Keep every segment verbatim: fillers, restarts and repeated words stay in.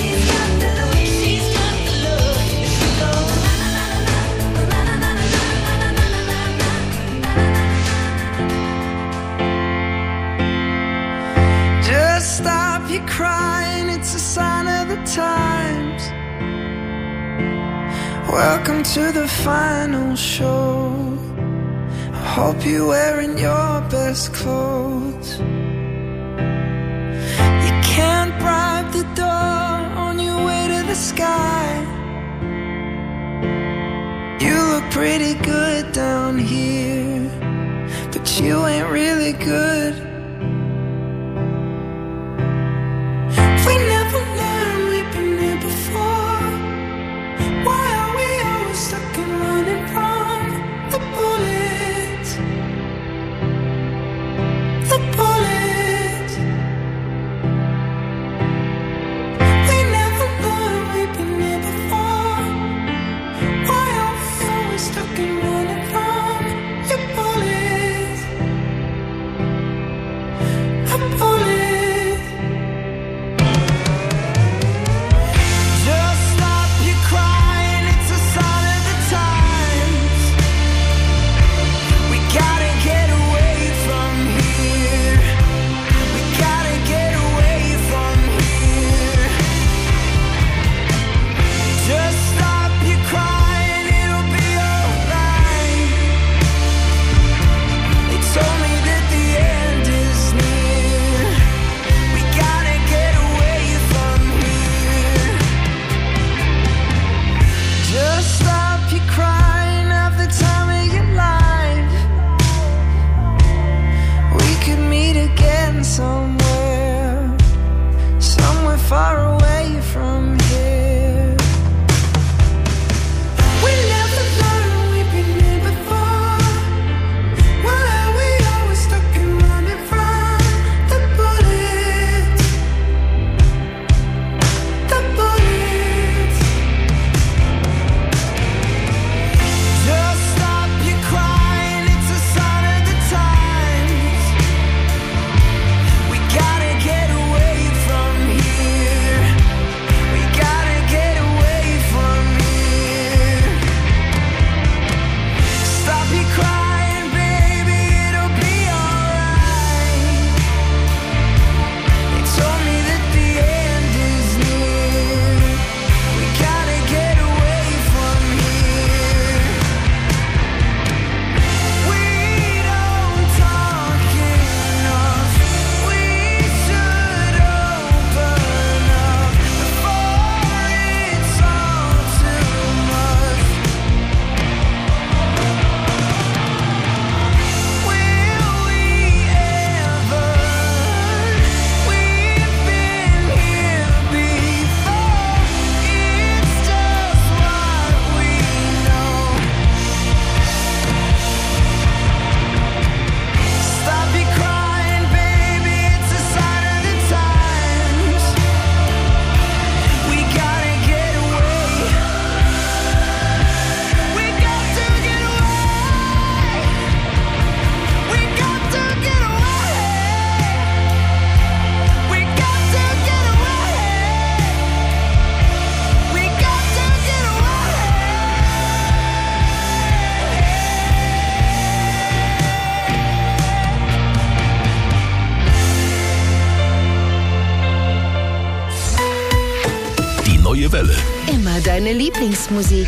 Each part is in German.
She's got the look, she's got the look. She goes na na na na na na na na na na na na. Just stop your crying, it's a sign of the times. Welcome to the final show. I hope you're wearing your best clothes. You can't bribe the door on your way to the sky. You look pretty good down here, but you ain't really good. We never learned, we've been here before. Why are we always stuck in running from the bullets? The bullets. We never learned, we've been here before. Why are we always stuck in running from the bullets? Nur deine Lieblingsmusik.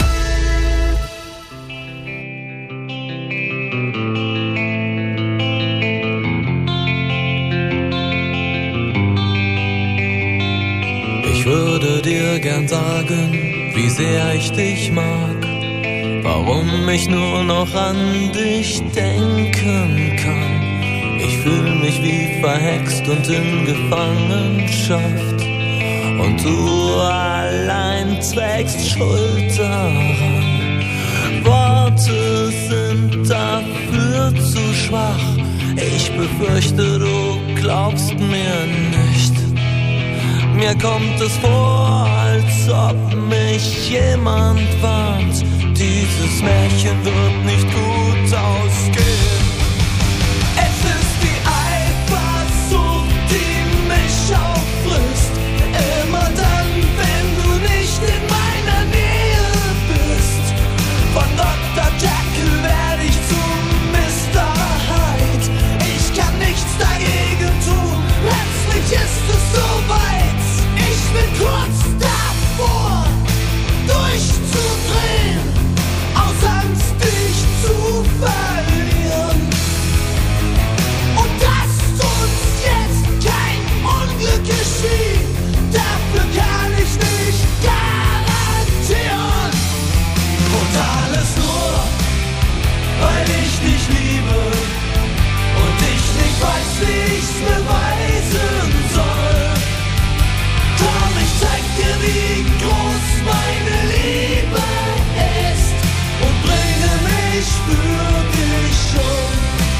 Ich würde dir gern sagen, wie sehr ich dich mag, warum ich nur noch an dich denken kann. Ich fühl mich wie verhext und in Gefangenschaft, und du allein trägst Schuld daran. Worte sind dafür zu schwach, ich befürchte, du glaubst mir nicht. Mir kommt es vor, als ob mich jemand warnt. Dieses Märchen wird nicht gut ausgehen. Es ist die Eifersucht, die mich auffrisst. Immer dann, wenn du nicht in meiner Nähe bist. Von Doktor Jekyll werde ich zum Mister Hyde. Ich kann nichts dagegen tun, plötzlich ist es soweit. Ich bin kurz davor, durchzudrehen, aus Angst dich zu verlieren. Und dass uns jetzt kein Unglück geschieht, dafür kann ich nicht garantieren. Und alles nur, weil ich dich liebe und ich nicht weiß, wie ich's beweisen soll. Komm, ich zeig dir, wie groß meine Liebe ist und bringe mich für dich um.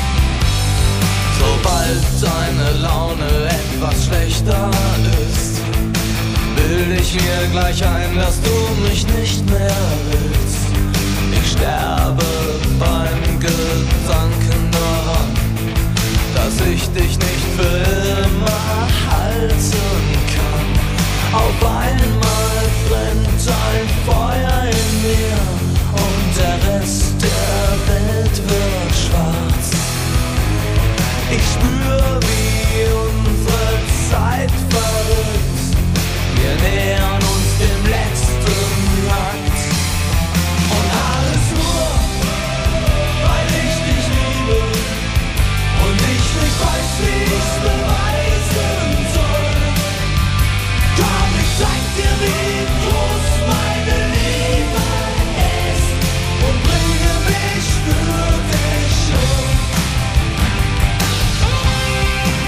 Sobald deine Laune etwas schlechter ist, bild ich mir gleich ein, dass du mich nicht mehr willst. Ich sterbe beim Gedanken daran, dass ich dich nicht für immer halten kann. Auf einmal brennt ein Feuer in mir und der Rest der Welt wird schwarz. Ich spür, wie unsere Zeit verrückt. Wir nähern uns dem letzten Akt. Und alles nur, weil ich dich liebe und ich nicht weiß, wie ich's beweisen soll. Komm, ich zeig dir, wie groß meine Liebe ist und bringe mich für dich um.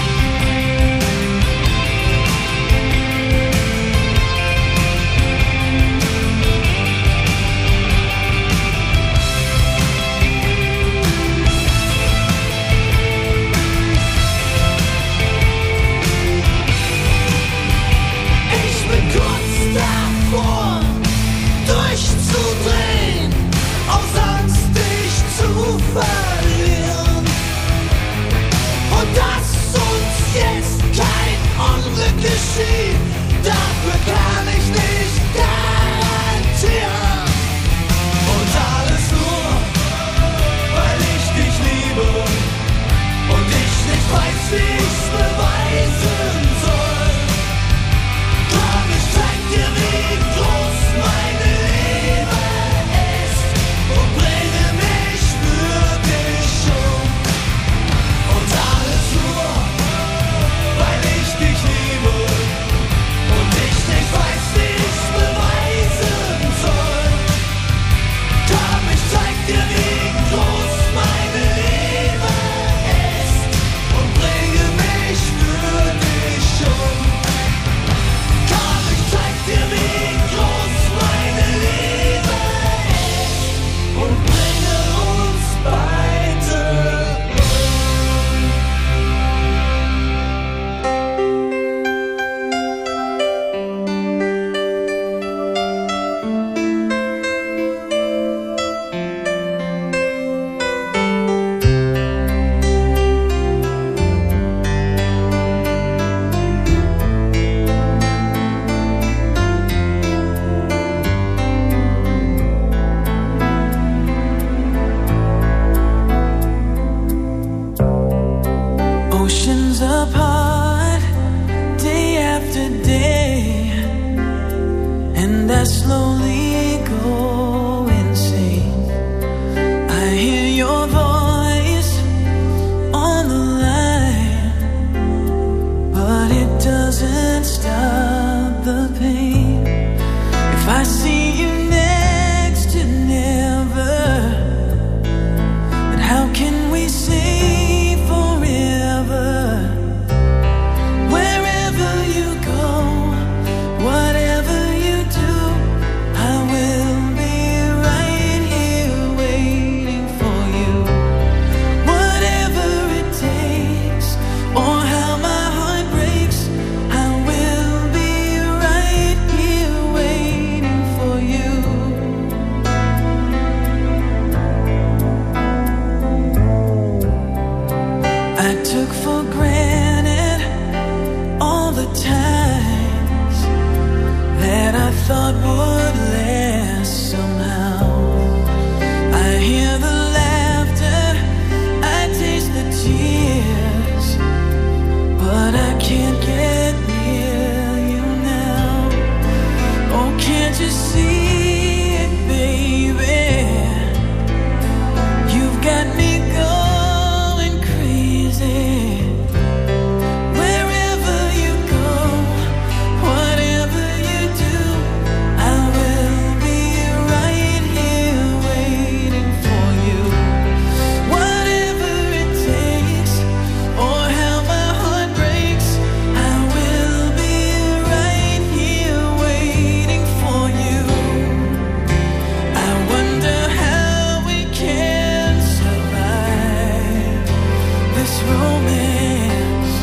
I took for granted all the times that I thought would last somehow. I hear the laughter, I taste the tears, but I can't get near you now. Oh, can't you see it, baby? You've got me going crazy. Wherever you go, whatever you do, I will be right here waiting for you. Whatever it takes, or how my heart breaks, I will be right here waiting for you. I wonder how we can survive this romance,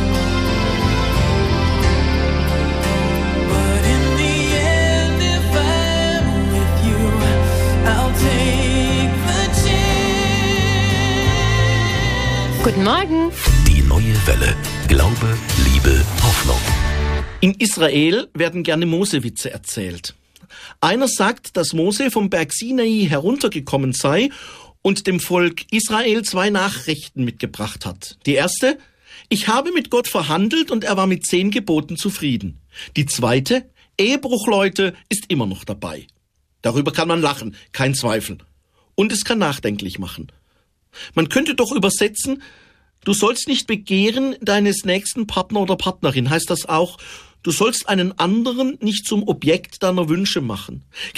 but in the end, if I'm with you, I'll take the chance. Guten Morgen. Die neue Welle. Glaube, Liebe, Hoffnung. In Israel werden gerne Mosewitze erzählt. Einer sagt, dass Mose vom Berg Sinai heruntergekommen sei und dem Volk Israel zwei Nachrichten mitgebracht hat. Die erste: Ich habe mit Gott verhandelt und er war mit zehn Geboten zufrieden. Die zweite: Ehebruch, Leute, ist immer noch dabei. Darüber kann man lachen, kein Zweifel. Und es kann nachdenklich machen. Man könnte doch übersetzen: Du sollst nicht begehren deines nächsten Partner oder Partnerin. Heißt das auch, du sollst einen anderen nicht zum Objekt deiner Wünsche machen.